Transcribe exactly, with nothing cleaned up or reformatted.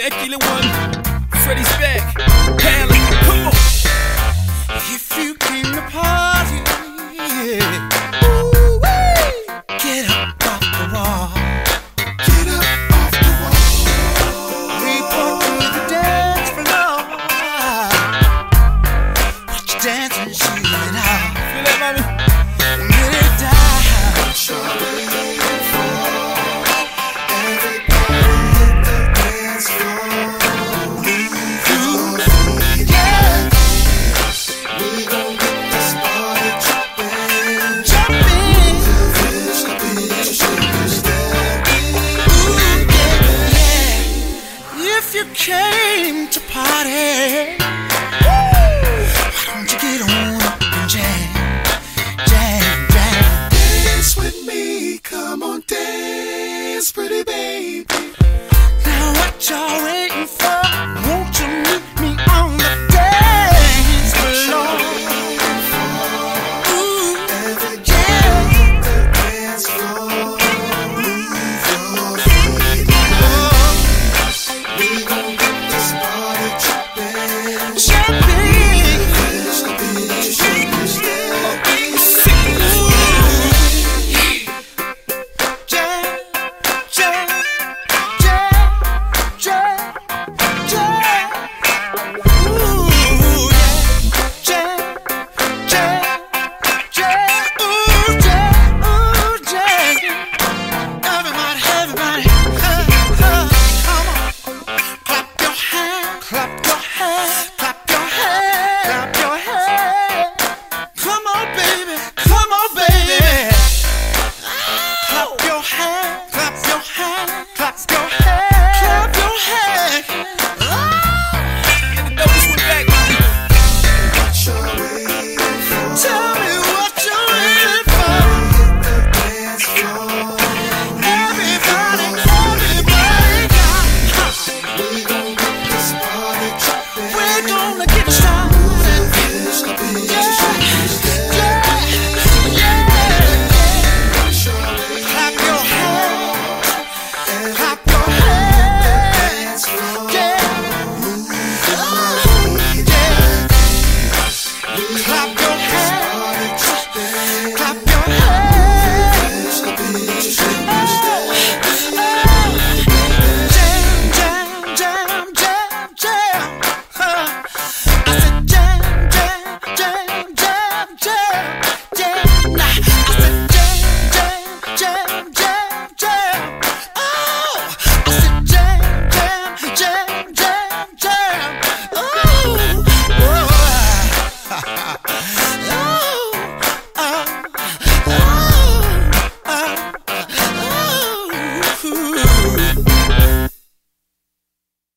Becky the one, Freddie's back, Haley, come on. If you came to party, yeah. Ooh-wee. Get up off the wall. Get up off the wall. Report to the dance floor. Watch you dancing, shooting out. Feel that, mommy? Let it die. What you're waiting for. Everybody hit the dance floor. Move your feet, yeah. We gon' get this party jumping, jumping. Feel the beat, shake steady. Ooh, yeah, yeah. If you came to party, why don't you get on up and jam, jam, jam? Dance with me, come on, dance, pretty baby. Now what y'all waiting for?